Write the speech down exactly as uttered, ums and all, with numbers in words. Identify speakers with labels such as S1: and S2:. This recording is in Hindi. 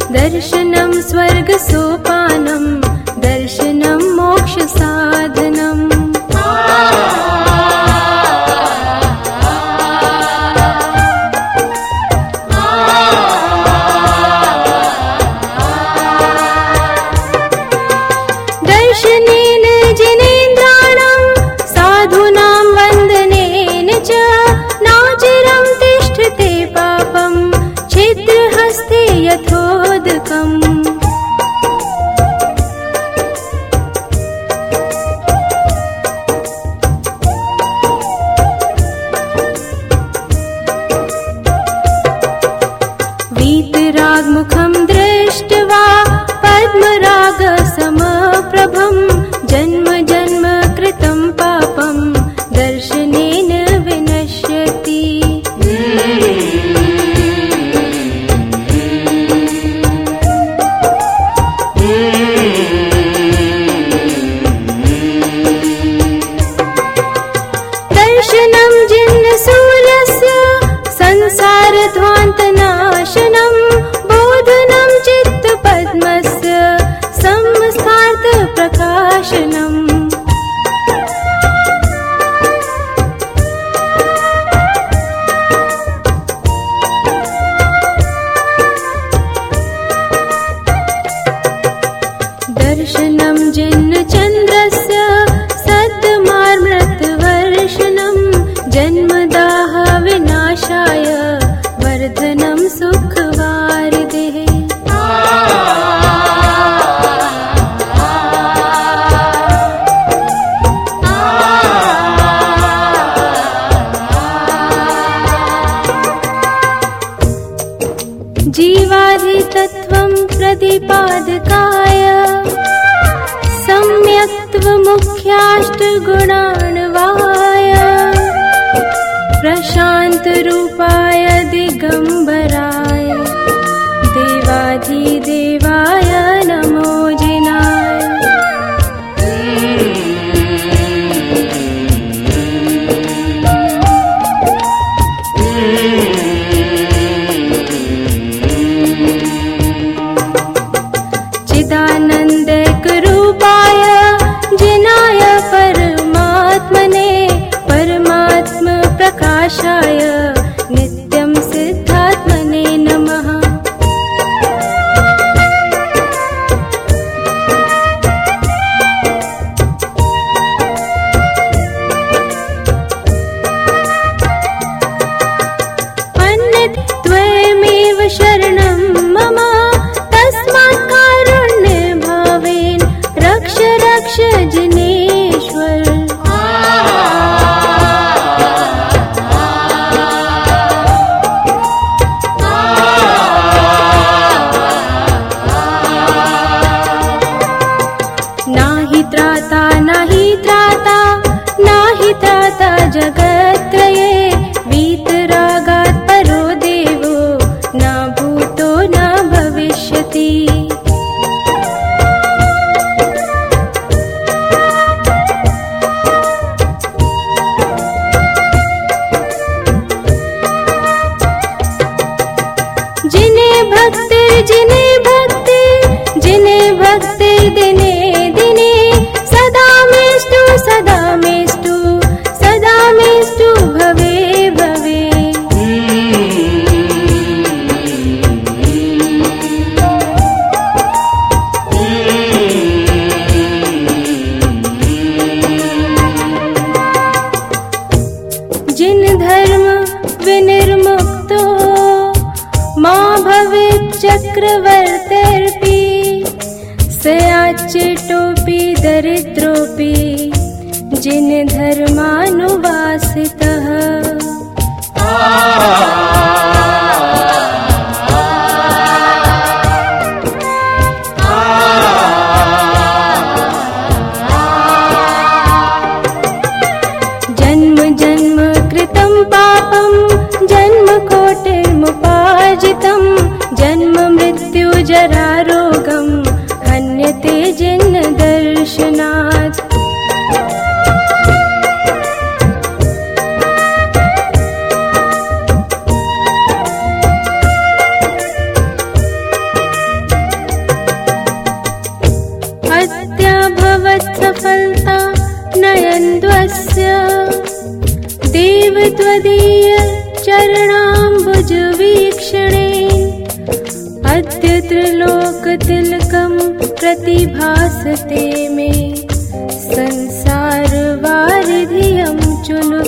S1: दर्शनं स्वर्गसोपानं दर्शनं मोक्षसाधनम्। दर्शनेन जिनेन्द्राणां साधूनां वन्दनेन च नाचिरं तिष्ठते पापं छिद्रहस्ते यथोदकम्। वीतरागमुखं दृष्ट्वा पद्मरागसमप्रभं जन्म जन्म कृतं पापं दर्शनेन विनश्यति। दर्शनं जिन्नसूर्यस्य संसारध्वान्तनाशनं बोधनं चित्तपद्मस्य संस्थार्थप्रकाशनम्। दर्शनं जिन्नचन्द्रस्य सद्मार्मृतवर्षणं जन्मदाह विनाशाय वर्धनं सुखवारिधिः। जीवाधितत्वं प्रतिपादकाय सम्यक्त्वमुख्याष्टगुणान्वाय प्रशान्तरूपाय दिगम्बराय देवाधिदेवाय नमो जिनाय। चिदानन्दकरूपाय जिनाय परमात्मने परमात्मप्रकाशाय नित्यं सिद्धात्मने नमः। अन्यद्वयमेव शरणं मम तस्मात् कारुण्यभावेन रक्ष रक्ष जिनेश्वर। नाही त्राता नाही त्राता नाही त्राता जगत्त्रये वीतरागात् परो देवो न भूतो न भविष्यति। जिने भक्ति जिने भक्ति जिने भक्ति दिने दिने सदा मेष्टु सदा मेष्टु सदा मेष्टु भवे भवे। जिन धर्म विनिर्मुक्तो मा भवेत् चक्रवर्तिर्पि सयाच्युतोऽपि दरिद्रोऽपि जिन धर्मानुवासितः। जन्म जन्म कृतं पापं जन्मकोटिर्मुपार्जितं जन्म मृत्यु जरा रोगं हन्यते जिन्न दर्शनात्। त्वदीय चरणाम्बुजवीक्षणेन अद्य त्रिलोकतिलकं प्रतिभासते मे संसारवारिधियं चुलुके